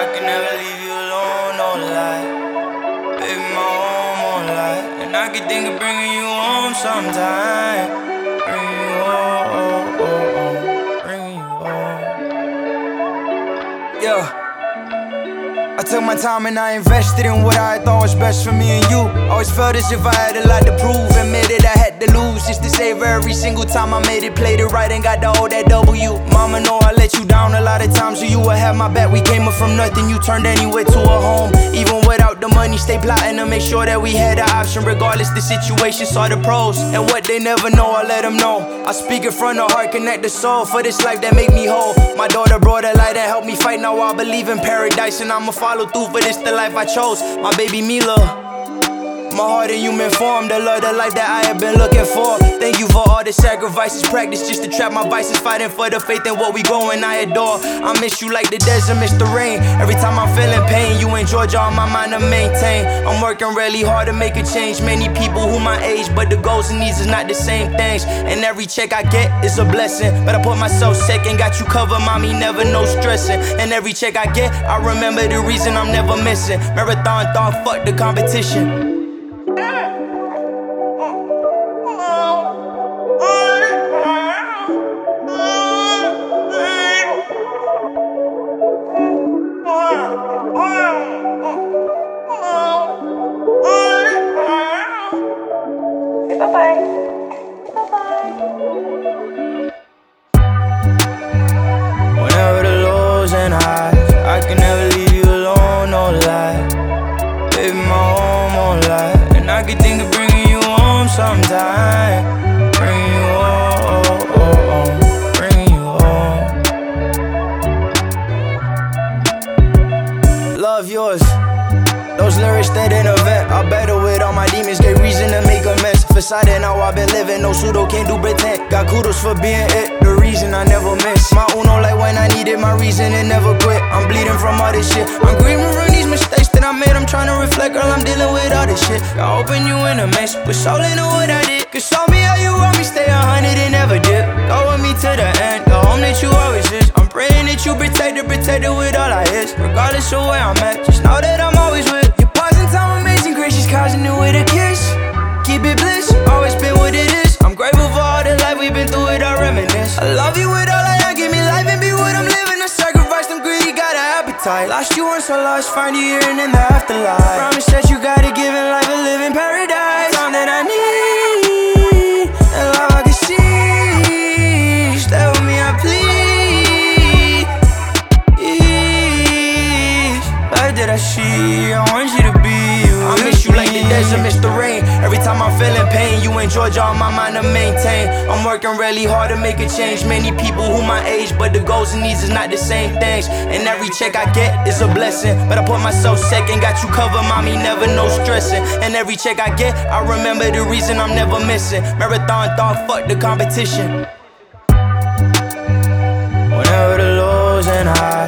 can never leave you alone, no lie. Baby, my home won't lie. And I can think of bringing you home sometime. Bringing you home, bringing you home. Yeah. I took my time and I invested in what I thought was best for me and you. Always felt as if I had a lot to prove. Admitted I had to lose just to save every single time I made it. Played it right and got to hold that W. Mama know I let you down a lot of times, so you would have my back. We came up from nothing, you turned anywhere to a home. Even without the money, stay plotting to make sure that we had an option. Regardless the situation, saw the pros. And what they never know, I let them know. I speak it from the heart, connect the soul. For this life that make me whole. My daughter brought a light and helped me fight. Now I believe in paradise and I'ma follow through, for this the life I chose. My baby Mila, my heart in human form, the love, the life that I have been looking for. Thank you for all the sacrifices, practice just to trap my vices, fighting for the faith in what we growing, I adore. I miss you like the desert miss the rain. Every time I'm feeling pain, you in Georgia on my mind to maintain. I'm working really hard to make a change. Many people who my age, but the goals and needs is not the same things. And every check I get is a blessing, but I put myself second. Got you covered, mommy, never no stressing. And every check I get, I remember the reason I'm never missing. Marathon thought, fuck the competition. Bye-bye. Whenever the lows and highs, I can never leave you alone, no lie. Baby, my home won't lie. And I can think of bringing you home sometime. Bringing you home, bringing you home. Love yours. Those lyrics that in a vet, I battle with all my demons, gave reason to make a mess. Facade now I've been living, no pseudo, can't do pretend. Got kudos for being it, the reason I never miss. My uno like when I needed my reason and never quit. I'm bleeding from all this shit, I'm grieving from these mistakes that I made. I'm trying to reflect, girl, I'm dealing with all this shit. I open you in a mess, put soul into what I did. Cause show me how you want me, stay 100 and never dip. Go with me to the end, the home that you always is. I'm praying that you protected with all I is. Regardless of where I'm at, just know that I'm always with. Your pause in time, amazing grace, she's causing it with a kiss. Keep it bliss, always been what it is. I'm grateful for all the life we've been through, it all reminisce. I love you with all I am, give me life and be what I'm living. I sacrificed, I'm greedy, got an appetite. Lost you once, so lost, find you here and in the afterlife. Promise that you gotta give in life a living paradise. Time that I need, and love I can see. Stay with me, I please. Life that I see, I want you to be you. I miss you like the desert miss the rain. Every time I'm feeling pain, you in Georgia on my mind to maintain. I'm working really hard to make a change. Many people who my age, but the goals and needs is not the same things. And every check I get is a blessing, but I put myself second. Got you covered, mommy, never no stressing. And every check I get, I remember the reason I'm never missing. Marathon thought, fuck the competition. Whenever the lows and highs,